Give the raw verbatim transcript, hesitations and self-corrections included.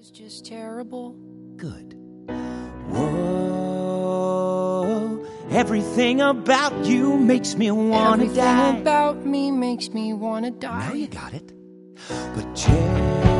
was just terrible. Good. Whoa, everything about you makes me wanna Everything die. about me makes me wanna die. Now you got it. But check